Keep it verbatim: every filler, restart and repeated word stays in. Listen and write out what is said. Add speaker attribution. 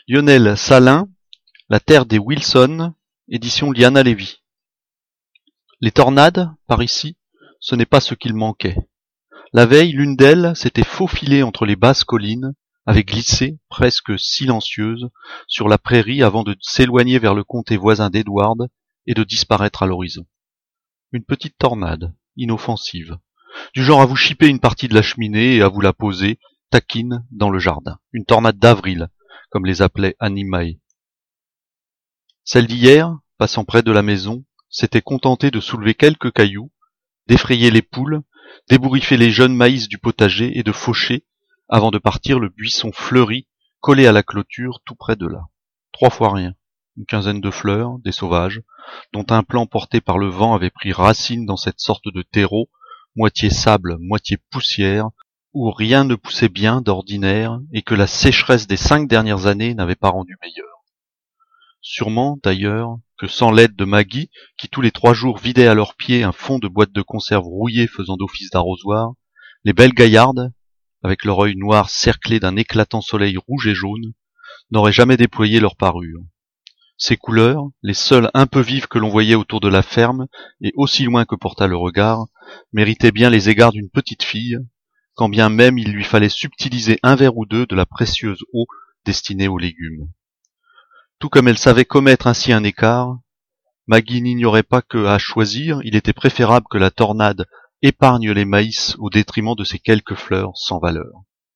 Speaker 1: Lionel Salin, La terre des Wilson, édition Liana Levy. Les tornades, par ici, ce n'est pas ce qu'il manquait. La veille, l'une d'elles s'était faufilée entre les basses collines, avait glissé, presque silencieuse, sur la prairie avant de s'éloigner vers le comté voisin d'Edward et de disparaître à l'horizon. Une petite tornade, inoffensive, du genre à vous chipper une partie de la cheminée et à vous la poser, taquine, dans le jardin. Une tornade d'avril, comme les appelait Annie Mae. Celle d'hier, passant près de la maison, s'était contentée de soulever quelques cailloux, d'effrayer les poules, d'ébouriffer les jeunes maïs du potager et de faucher, avant de partir, le buisson fleuri, collé à la clôture tout près de là. Trois fois rien. Une quinzaine de fleurs, des sauvages, dont un plant porté par le vent avait pris racine dans cette sorte de terreau, moitié sable, moitié poussière, où rien ne poussait bien d'ordinaire et que la sécheresse des cinq dernières années n'avait pas rendu meilleur. Sûrement, d'ailleurs, que sans l'aide de Maggie, qui tous les trois jours vidait à leurs pieds un fond de boîte de conserve rouillée faisant d'office d'arrosoir, les belles gaillardes, avec leur œil noir cerclé d'un éclatant soleil rouge et jaune, n'auraient jamais déployé leur parure. Ces couleurs, les seules un peu vives que l'on voyait autour de la ferme, et aussi loin que porta le regard, méritaient bien les égards d'une petite fille, quand bien même il lui fallait subtiliser un verre ou deux de la précieuse eau destinée aux légumes. Tout comme elle savait commettre ainsi un écart, Maggie n'ignorait pas que, à choisir, il était préférable que la tornade épargne les maïs au détriment de ces quelques fleurs sans valeur.